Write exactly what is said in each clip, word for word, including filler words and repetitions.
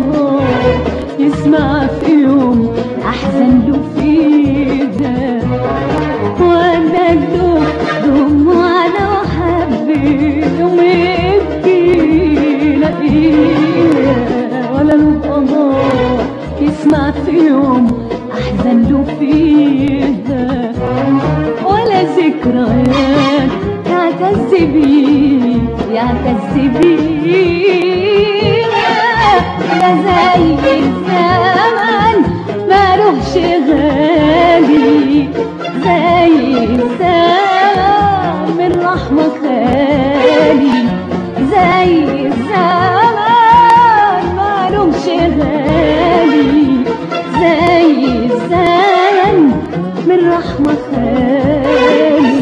الله يسمع في يوم أحزن له فيها، وأنا له دموع لو حبيت يوم يبكي لاقيها، ولا له الله يسمع في يوم أحزن له فيها، ولا ذكريات يعتز بيه يعتز بيها، لا زي الزمن مالوش غالي، زي الزمن من رحمة خالي، زي الزمن مالوش غالي، زي الزمن من رحمة خالي.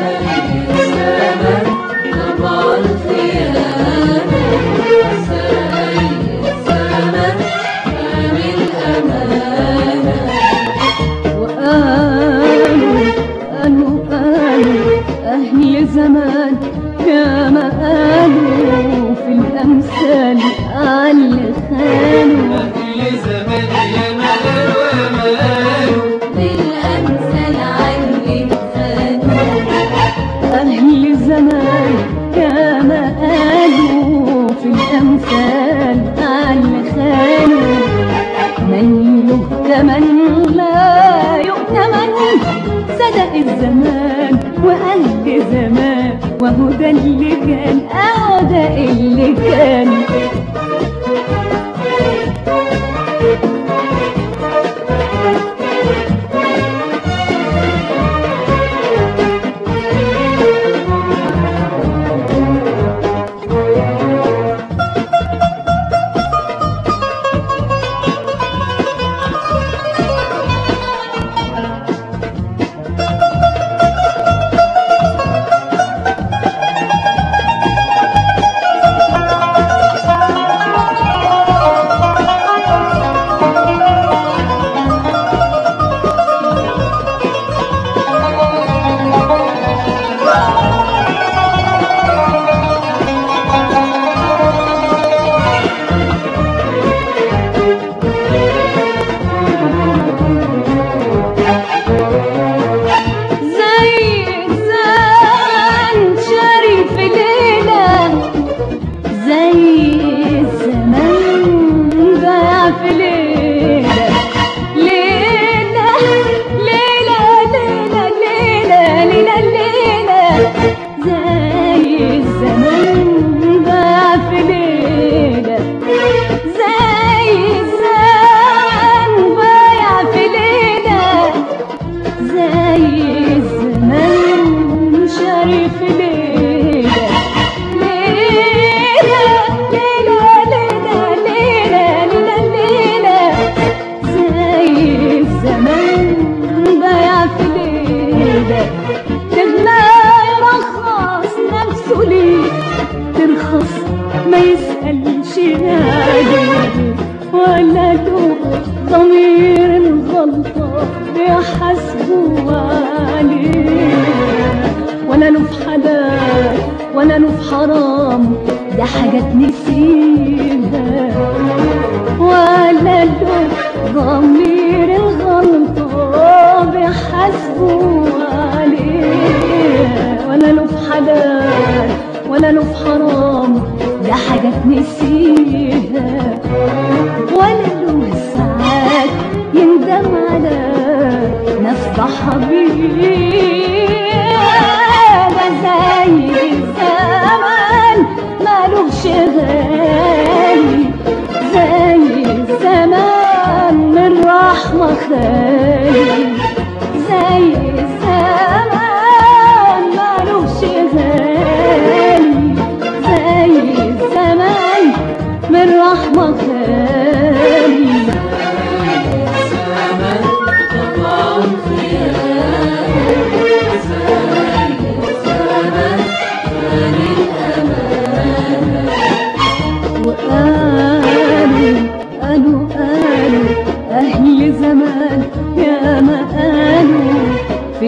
زمان يا ما قالوا في الأمثال عاللي خانوا، أهل زمان يا ما قالوا يا ما قالوا في الأمثال عاللي خانوا، أهل زمان يا ما قالوا في الأمثال عاللي خانوا، من يؤتمن لا يؤتمن، صدق الزمان وأهل زمان، وهو ده اللي كان، أهو ده اللي كان. ما يسألش نادي، ولا له ضمير الغلطة بيحاسبوا عليه، ولا له في حلال ولا له في حرام، ده حاجات نسيها، ولا له ضمير الغلطة بيحاسبوا عليه، ولا له في حلال ولا له في حرام، ده حاجات نسيها، ولا له ساعات يندم على ناس ضحى بيها، ده زي الزمان مالوش غالي، زي الزمان من رحمة خالي، زي الزمان مالوش غالي، زي الزمان من رحمة خالي. الزمان طبعا خيانة، زي الزمان خان الأمانة، وقالوا قالوا قالوا أهل زمان يا ما قالوا في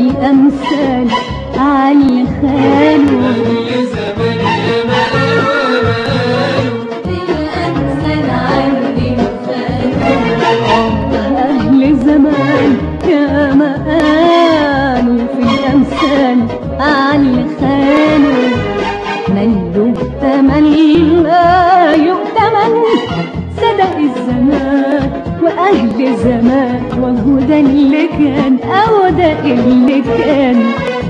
أهل زمان وهو ده اللي كان، أهو ده اللي كان.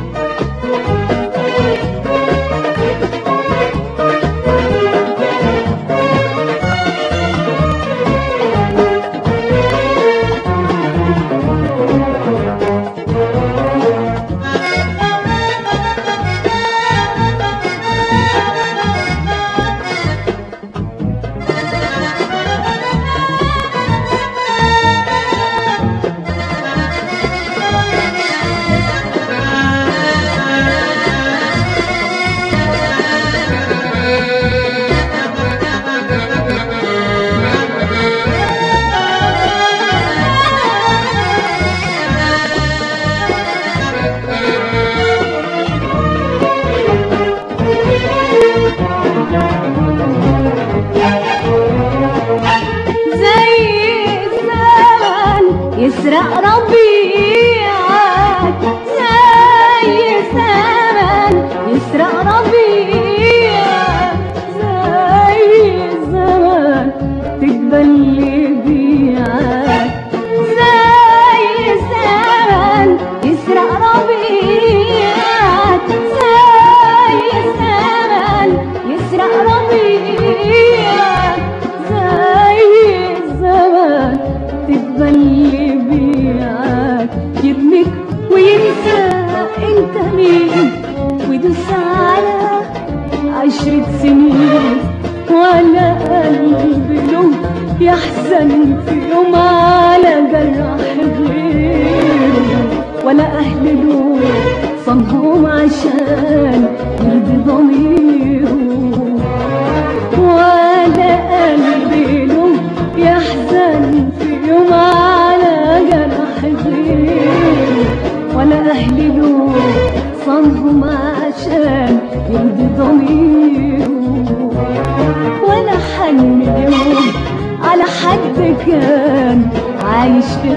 يسرق ربيعك زي الزمن، يسرق ربيعك زي الزمن، تقبل يبيعك زي الزمن، يسرق ربيعك زي الزمن، يسرق ربيعك زي الزمن، تقبل يرميك وينسى انت مين، ويدوس على عشرة سنين، ولا قلب له يحزن في يوم على جرح غيره، ولا اهل له صنهم عشان يرضي ضميره، ولا قلب له يحزن في يوم على جرح غيره، ولا أهل له صنهم عشان يرضي ضميره، ولا حن يوم على حد كان عايش في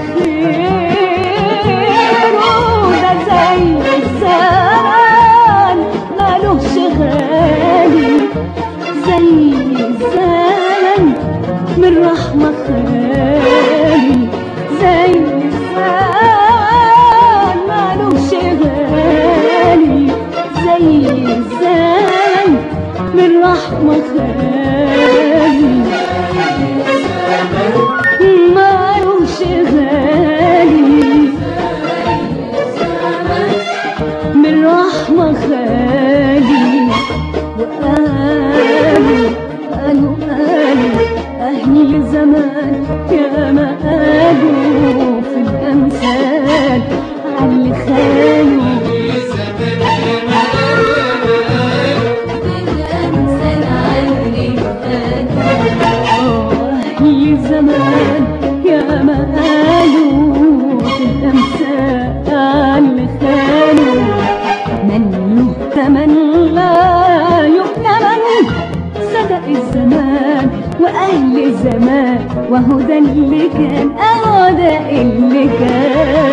خيره، ده زي الزمان مالوش غالي، زي الزمن من رحمة خالي، زي الزمان مالوش غالي، زي الزمان من رحمة خالي، مالوش غالي من رحمة خالي. وقالوا قالوا قالوا أهل زمان يا ما قالوا في الأمثال عاللي خانوا، أهل زمان يا ما قالوا في الأمثال عاللي خانوا، من له تمن لا يؤتمن، صدق الزمان وأهل زمان وهو ده اللي كان، أهو ده اللي كان.